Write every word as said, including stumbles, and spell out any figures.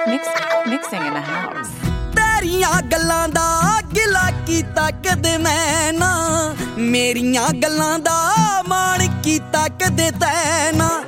Mix, mixing in the house. ਤੇਰੀਆਂ ਗੱਲਾਂ ਦਾ ਗਿਲਾ ਕੀਤਾ ਕਦੇ ਮੈਂ ਨਾ, ਮੇਰੀਆਂ ਗੱਲਾਂ ਦਾ ਮਾਣ ਕੀਤਾ ਕਦੇ ਤੈਂ ਨਾ।